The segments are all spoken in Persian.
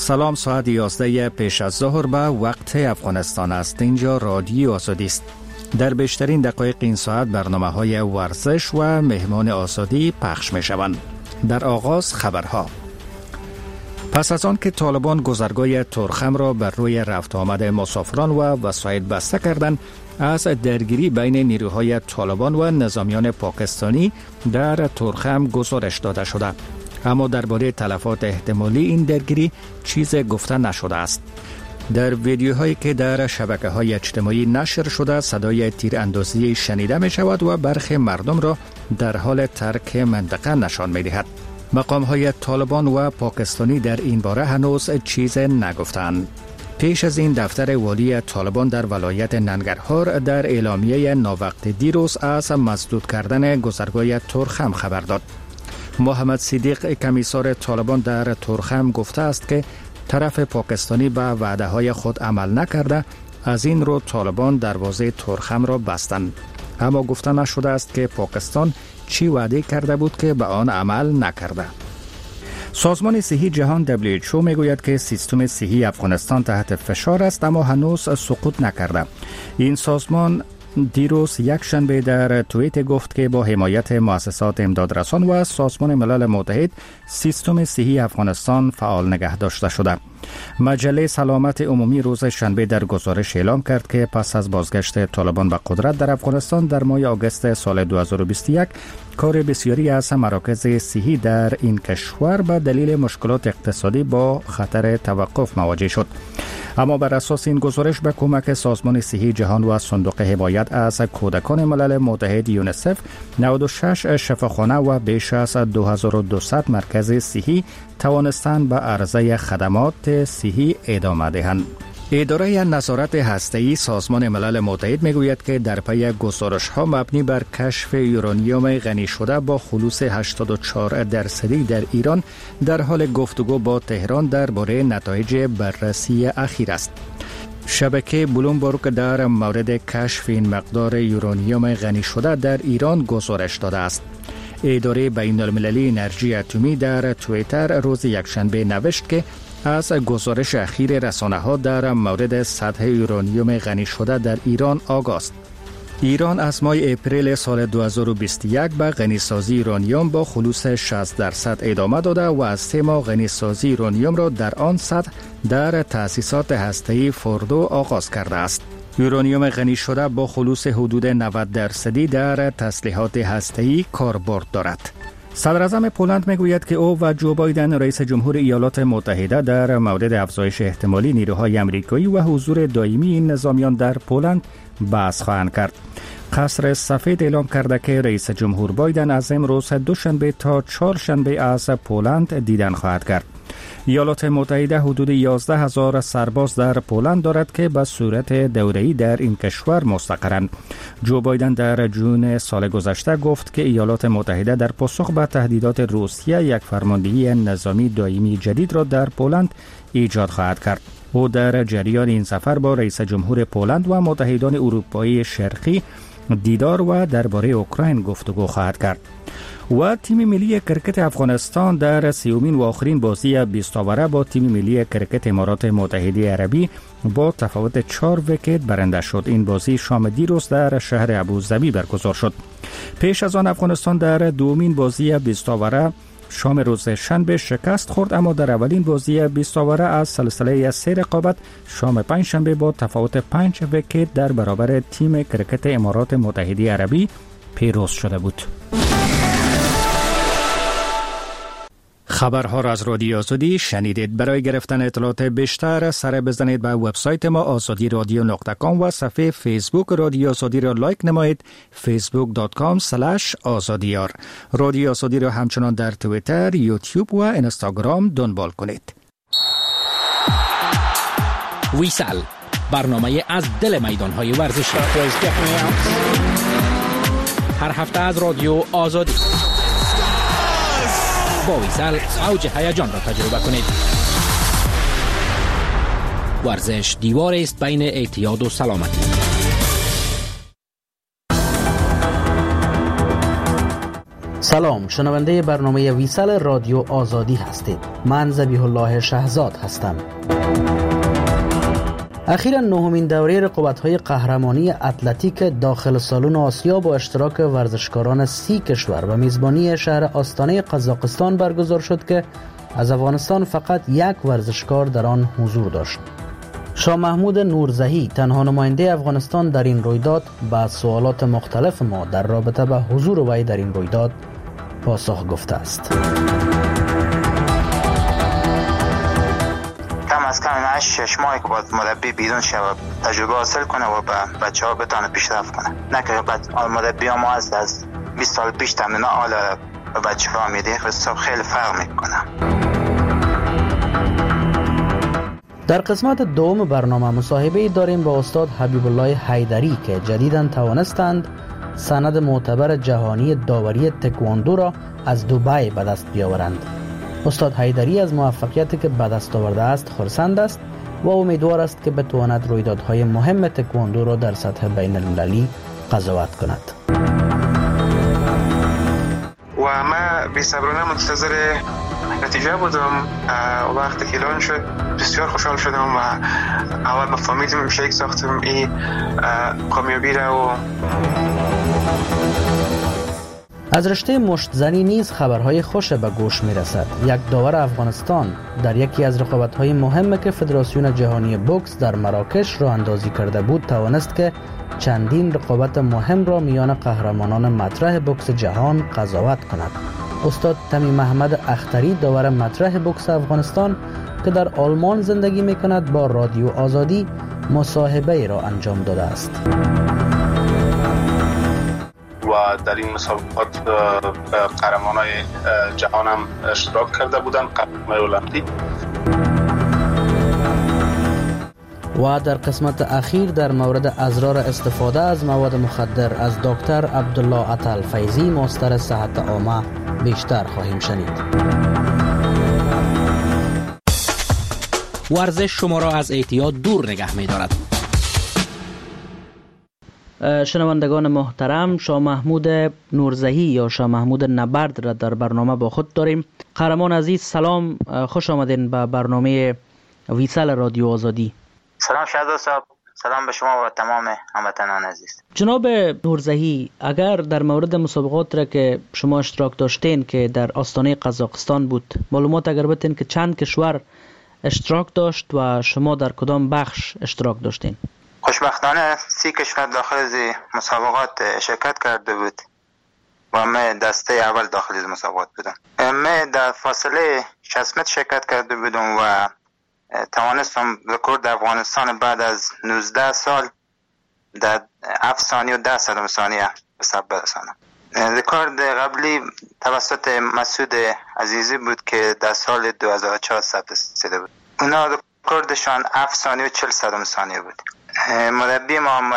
سلام، ساعت 11 پیش از ظهر به وقت افغانستان است. اینجا رادیو آزادی است. در بیشترین دقایق این ساعت برنامه‌های ورزش و مهمان آزادی پخش می شوند. در آغاز خبرها. پس از آن که طالبان گذرگاه ترخم را بر روی رفت آمد مسافران و وسایل بسته کردند، از درگیری بین نیروهای طالبان و نظامیان پاکستانی در ترخم گزارش داده شده. اما درباره تلفات احتمالی این درگیری چیز گفته نشده است. در ویدیوهایی که در شبکه‌های اجتماعی نشر شده، صدای تیراندازی شنیده می شود و برخی مردم را در حال ترک منطقه نشان می دهد. مقام‌های طالبان و پاکستانی در این باره هنوز چیز نگفتند. پیش از این دفتر والی طالبان در ولایت ننگرهار در اعلامیه ناوقت دیروز از مسدود کردن گذرگاه ترخم خبر داد. محمد صدیق کمیسار طالبان در ترخم گفته است که طرف پاکستانی به وعده‌های خود عمل نکرده، از این رو طالبان دروازه ترخم را بستند. اما گفته نشده است که پاکستان چی وعده کرده بود که به آن عمل نکرده. سازمان صحی جهان WHO میگوید که سیستم صحی افغانستان تحت فشار است، اما هنوز سقوط نکرده. این سازمان دیروز یک شنبه در توییت گفت که با حمایت مؤسسات امدادرسان و سازمان ملل متحد سیستم صحی افغانستان فعال نگه داشته شده. مجله سلامت عمومی روز شنبه در گزارش اعلام کرد که پس از بازگشت طالبان به قدرت در افغانستان در ماه آگوست سال 2021 کار بسیاری از مراکز صحی در این کشور به دلیل مشکلات اقتصادی با خطر توقف مواجه شد. اما بر اساس این گزارش به کمک سازمان صحی جهان و صندوق حمایت از کودکان ملل متحد یونیسف 96 شفاخانه و بیش از 2200 مرکز صحی توانستند به عرضه خدمات صحی ادامه دهند. اداره نظارت هسته‌ای سازمان ملل متحد میگوید که در پی گزارش‌ها مبنی بر کشف یورانیوم غنی شده با خلوص 84% در ایران در حال گفتگو با تهران درباره نتایج بررسی اخیر است. شبکه بلومبرگ در مورد کشف این مقدار یورانیوم غنی شده در ایران گزارش داده است. اداره بین‌المللی انرژی اتمی در توییتر روز یکشنبه نوشت که از گزارش اخیر رسانه‌ها در مورد سطح یورانیوم غنی شده در ایران آگاه است. ایران از ماه اپریل سال 2021 به غنیسازی یورانیوم با خلوص 60% ادامه داده و از 3 ماه غنیسازی یورانیوم را در آن سطح در تأسیسات هسته‌ای فوردو آغاز کرده است. یورانیوم غنی شده با خلوص حدود 90% در تسلیحات هسته‌ای کاربرد دارد. صدر اعظم پولند میگوید که او و جو بایدن رئیس جمهور ایالات متحده در مورد افزایش احتمالی نیروهای آمریکایی و حضور دائمی این نظامیان در پولند بحث خواهند کرد. قصر سفید اعلام کرده که رئیس جمهور بایدن از امروز دوشنبه تا چهارشنبه از پولند دیدن خواهد کرد. ایالات متحده حدود 11,000 سرباز در پولند دارد که به صورت دوره‌ای در این کشور مستقرند. جو بایدن در جون سال گذشته گفت که ایالات متحده در پاسخ به تهدیدات روسیه یک فرماندهی نظامی دائمی جدید را در پولند ایجاد خواهد کرد. او در جریان این سفر با رئیس جمهور پولند و متحدان اروپایی شرقی دیدار و درباره اوکراین گفتگو خواهد کرد. و تیم ملی کرکت افغانستان در سومین و آخرین بازی 20 اوره با تیم ملی کرکت امارات متحده عربی با تفاوت 4 ویکت برنده شد. این بازی شام دیروز در شهر ابوظبی برگزار شد. پیش از آن افغانستان در دومین بازی 20 اوره شام روز شنبه شکست خورد، اما در اولین بازی 20 اوره از سلسله 3 رقابت شام پنجشنبه با تفاوت 5 ویکت در برابر تیم کرکت امارات متحده عربی پیروز شده بود. خبرها را از رادیو آزادی شنیدید. برای گرفتن اطلاعات بیشتر سر بزنید به وبسایت ما azadiradio.com و صفحه فیسبوک رادیو آزادی را لایک نمایید facebook.com/azadiyar. رادیو آزادی را همچنان در توییتر، یوتیوب و اینستاگرام دنبال کنید. ویسال، برنامه از دل میدان‌های ورزشی. هر هفته از رادیو آزادی با ویسال اوج هیجان را تجربه کنید. ورزش دیوار است بین اعتیاد و سلامتی. سلام، شنونده برنامه ویسال رادیو آزادی هستید. من ذبیح الله شهزاد هستم. اخیراً نهمین دوره رقابت‌های قهرمانی اتلتیک داخل سالن آسیا با اشتراک ورزشکاران 30 کشور و میزبانی شهر آستانه قزاقستان برگزار شد که از افغانستان فقط یک ورزشکار در آن حضور داشت. شاه محمود نورزهی، تنها نماینده افغانستان در این رویداد، به سوالات مختلف ما در رابطه با حضور وی در این رویداد پاسخ گفته است. کم از کم 8 ماهی که باید مربی بیرون شه و تجربه حاصل کنه و به بچه ها بتانه پیشرفت کنه، نه که مربی ها ما از 20 سال پیش تمرین آلا به بچه ها میده، خیلی فرق میکنه. در قسمت دوم برنامه مصاحبه داریم با استاد حبیب الله حیدری که جدیداً توانستند سند معتبر جهانی داوری تکواندو را از دبی به دست بیاورند. استاد حیدری از موفقیتی که به دست آورده است خرسند است و امیدوار است که بتواند رویدادهای مهم تکواندو را در سطح بین المللی قضاوت کند. و ما بی‌صبرانه منتظر نتیجه بودم. وقتی که اعلان شد بسیار خوشحال شدم و اول ما فهمیدیم شیک ساختم این کامیابی را. و از رشته مشتزنی نیز خبرهای خوش به گوش می رسد. یک داور افغانستان در یکی از رقابت‌های مهم که فدراسیون جهانی بوکس در مراکش راه اندازی کرده بود توانست که چندین رقابت مهم را میان قهرمانان مطرح بوکس جهان قضاوت کند. استاد تمیم محمد اختری، داور مطرح بوکس افغانستان که در آلمان زندگی می کند، با رادیو آزادی مصاحبه را انجام داده است. و در این مسابقات قهرمانان جهان هم اشتراک کرده بودند، قهرمان المپیک. و در قسمت اخیر در مورد اضرار استفاده از مواد مخدر از دکتر عبدالله عطل فیضی، مستر صحت عامه، بیشتر خواهیم شنید. ورزش شما را از اعتیاد دور نگه می دارد. شنوندگان محترم، شاه محمود نورزهی یا شاه محمود نبرد را در برنامه با خود داریم. قهرمان عزیز، سلام، خوش آمدین به برنامه ویسال رادیو آزادی. سلام شهزاد صاحب، سلام به شما و تمام هموطنان عزیز. جناب نورزهی، اگر در مورد مسابقات را که شما اشتراک داشتین که در آستانه قزاقستان بود، معلومات اگر بتین که چند کشور اشتراک داشت و شما در کدام بخش اشتراک داشتین؟ خوشبختانه 30 کشور داخل از مسابقات شرکت کرده بود و من دسته اول داخل از مسابقات بودم. من در فاصله 60 متر شرکت کرده بودم و توانستم رکورد افغانستان بعد از 19 سال در 7 ثانیه و 10 صدم ثانیه به ثبت برسانم. رکورد قبلی توسط مسعود عزیزی بود که در سال 2004 ثبت شده بود. اونا رکوردشان 7 ثانیه و 40 صدم ثانیه بود. مربی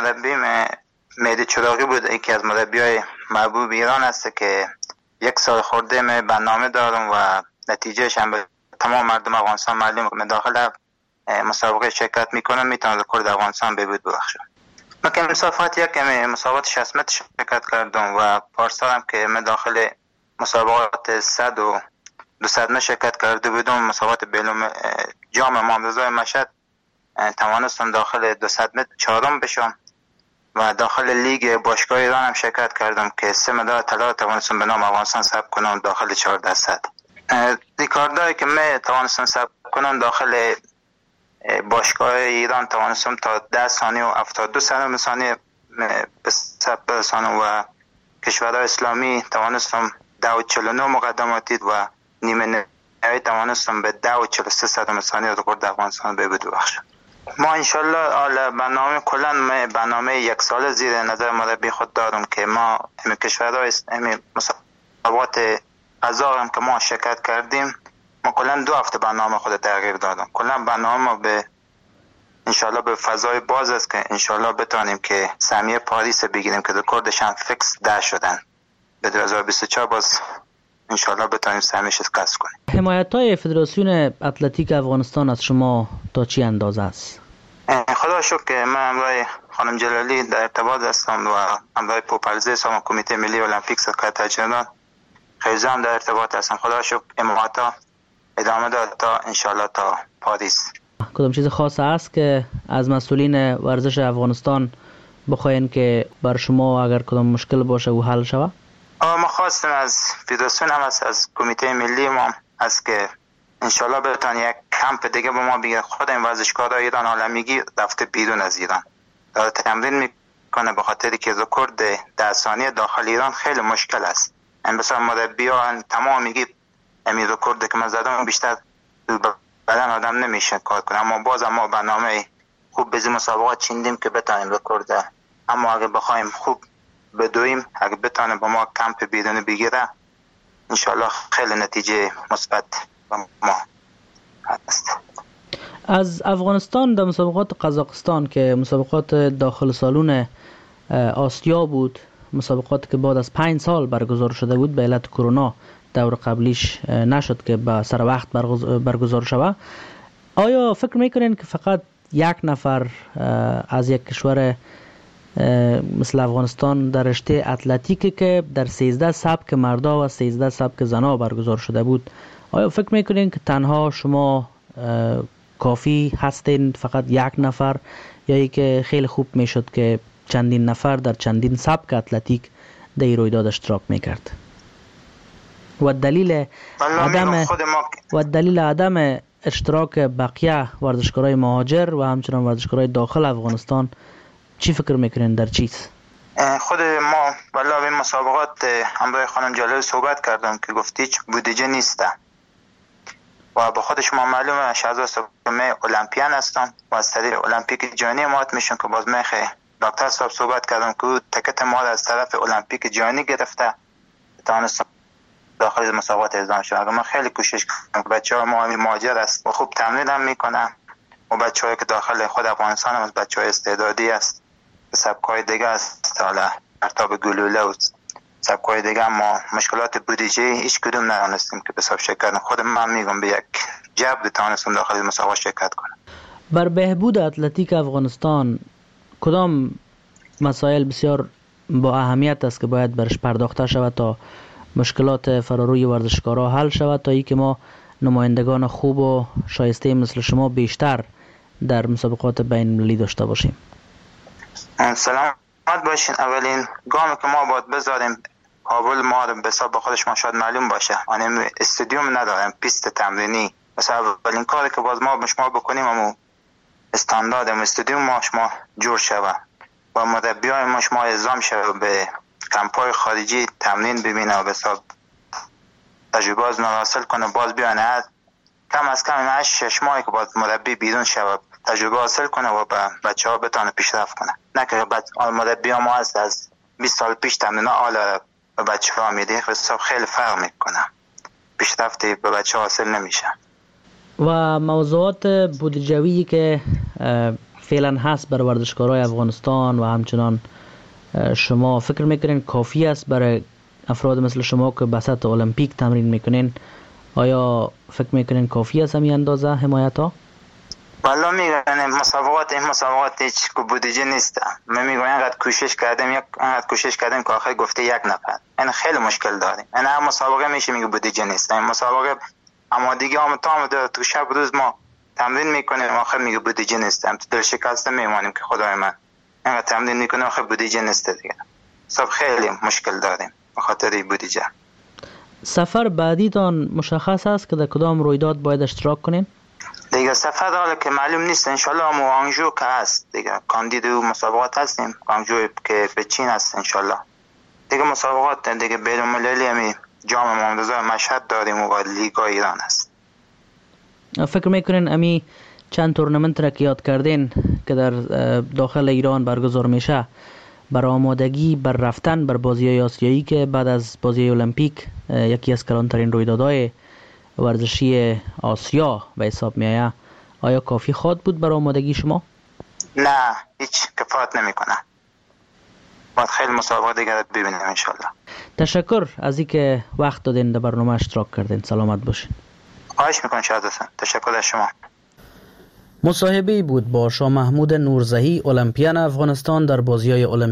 مهدی چراغی بود، یکی از مربیای محبوب ایران است که 1 سال خورده من برنامه دارم و نتیجهش هم به تمام مردم افغانستان معلومه که من داخل مسابقه شرکت میکنم، میتونم رکورد افغانستان به بود ببخشم. من که مسابقات 60 متر شرکت کردم و پارسال هم که من داخل مسابقات 100 و 200 متر شرکت کرده بودم، مسابقات جام امام رضا مشهد توانستم داخل 200 متر چهارم بشم و داخل لیگ باشگاه ایران هم شرکت کردم که 3 مدال طلا توانستم به نام افغانستان ثبت کنم داخل 1400. ریکاردایی که من توانستم ثبت کنم داخل باشگاه ایران توانستم تا 10 ثانیه و 72 صدم ثانیه به ثبت برسانم و کشورهای اسلامی توانستم 10.49 مقدماتی و نیمه نهایی توانستم به 10.43 صدم ثانیه رکورد افغانستان به بود ببخشم. ما انشالله برنامه کلان برنامه 1 سال زیر نظر مربی خود دارم که ما همین کشورهای مسابقات قزاق هم که ما شرکت کردیم، ما کلان 2 هفته برنامه خود تغییر دادم. کلان برنامه ما به انشالله به فضای باز است که انشالله بتانیم که سهمیه پاریس بگیریم که رکوردش هم فیکس 10 شدن. به 2024 باز انشالله بتانیم سهمیش کسب کنیم. حمایت‌های فدراسیون اتلتیک افغانستان از شما تا چی اندازه است؟ خدا شکر که من همراه خانم جلالی در ارتباط هستم و همراه پوپلزه سامان کمیته ملی المپیک سرکار تجربه خیلی هم در ارتباط هستم. خدا شکر امامتا ادامه داد تا انشالله تا پاریس. کدام چیز خاص است که از مسئولین ورزش افغانستان بخواین که بر شما اگر کدام مشکل باشه و حل شود؟ ما خواستم از فدراسیون هم از کمیته ملی ما است که انشالله بتون یک کمپ دیگه به ما بگیره. خود این ورزشکارای ایران عالمیگی رفته بیرون از ایران داره تمرین میکنه، به خاطری که رکورد 10 ثانیه داخل ایران خیلی مشکل است. این بسیار مربیان تمام میگی این رکورد که من زدم بیشتر بدن آدم نمیشه کار کنه، اما باز ما برنامه خوب به مسابقات چیندیم که بتونیم رکورد، اما اگه بخوایم خوب بدویم، اگه بتونه با ما کمپ بیرون بگیره انشالله خیلی نتیجه مثبت با ما هست. از افغانستان در مسابقات قزاقستان که مسابقات داخل سالون آسیا بود، مسابقات که بعد از 5 سال برگزار شده بود به علت کرونا دور قبلیش نشد که به سر وقت برگزار شود. آیا فکر میکنین که فقط یک نفر از یک کشور مثل افغانستان در رشته اتلتیکی که در 13 سبک مردا و 13 سبک زنا برگزار شده بود، آیا فکر میکنین که تنها شما کافی هستین فقط یک نفر، یا ای که خیلی خوب میشد که چندین نفر در چندین سبک اتلتیک در این رویداد اشتراک میکرد؟ و دلیل عدم اشتراک بقیه ورزشکارای مهاجر و همچنان ورزشکارای داخل افغانستان چی فکر میکنین در چیز؟ خود ما والا این مسابقات همراه خانم جلال صحبت کردم که گفتی هیچ بودجه نیسته و به خود شما معلومه شهزاد صبحی المپیان هستم و از طریق المپیک جهانی امارات میشون که باز میخه دکتر صاحب صحبت کردم که تکت ما از طرف المپیک جهانی گرفته تانستم داخل مسابقات اعزام شد. من خیلی کوشش کردم، بچه‌ها ما مهاجر است و خوب تمرین هم میکنن و بچه‌هایی که داخل خود افغانستان هم بچه‌های استعدادی است، سبک‌های دیگه است، حالا پرتاب گلوله و سبک‌های دیگه. ما مشکلات بودجه هیچ کدوم ندانستیم که حساب شرکت. خود من میگم به یک جبر تانستم داخل مسابقات شرکت کنم. بر بهبود اتلتیک افغانستان کدام مسائل بسیار با اهمیت است که باید برش پرداخته شود تا مشکلات فراروی ورزشکارا حل شود، تا ای که ما نمایندگان خوب و شایسته مثل شما بیشتر در مسابقات بین المللی داشته باشیم؟ سلامت باشین. اولین گامی که ما باید بذاریم کابل ما به حساب خودش ما شاید معلوم باشه، یعنی استادیوم نداریم، پیست تمرینی. مثلا اولین کاری که باز ما شما بکنیم همون استاندارد استادیوم ما شما جور شود و مربیای ما شما اعزام شود به کمپ‌های خارجی تمرین ببینه و به حساب تجربه حاصل کنه، باز بیانه کم از کم 8 ماهی که باز مربی بیرون شود تجربه حاصل کنه و بچه‌ها بتونه پیشرفت کنه، نه که مربی ما هست از 20 سال پیش تمرین حالا به بچه‌ها میده، حساب خیلی فرق میکنه، پیشرفتی به بچه‌ها حاصل نمیشه. و موضوعات بودجه‌ای که فعلا هست بر ورزشکارای افغانستان و همچنان شما فکر میکنین کافی است برای افراد مثل شما که به سطح المپیک تمرین میکنین؟ آیا فکر میکنین کافی است همین اندازه حمایت ها؟ والا میگن این مسابقات هیچ بودجه نیست. من میگم اینقدر کوشش کردیم که آخر گفته یک نفر. این خیلی مشکل داریم. این هر مسابقه میشه میگه بودجه نیست. این مسابقه اما دیگه تو شب روز ما تمرین میکنیم آخر میگه بودجه نیست. تو دل شکسته میمانیم که خدای من اینقدر تمرین میکنیم آخر بودجه نیست دیگه. صاحب خیلی مشکل داریم به خاطر بودجه. سفر بعدیتان مشخص است که در کدام رویداد باید اشتراک کنین؟ دیگه سفر حالا که معلوم نیست، انشالله هم آنجو که هست دیگه کاندید و مسابقات هستیم، آنجو که به چین هست انشالله دیگه مسابقات دیگه بین المللی همی جام امام رضا مشهد داریم و لیگا ایران هست. فکر میکنین امی چند تورنمنت را که یاد کردین که در داخل ایران برگزار میشه بر آمادگی بر رفتن بر بازی‌های آسیایی که بعد از بازی المپیک یکی از کلانترین رویدادهای ورزشی آسیا به حساب میآید، آیا کافی خواهد بود برای آمادگی شما؟ نه، هیچ کفایت نمیکنه. باید خیلی مسابقات دیگر ببینیم انشالله. تشکر از اینکه وقت دادین در برنامه اشتراک کردین. سلامت باشین. خواهش میکنم شهزاده. تشکر از شما. مصاحبه‌ای بود با شاه محمود نورزهی، المپیان افغانستان در بازی‌های المپیک.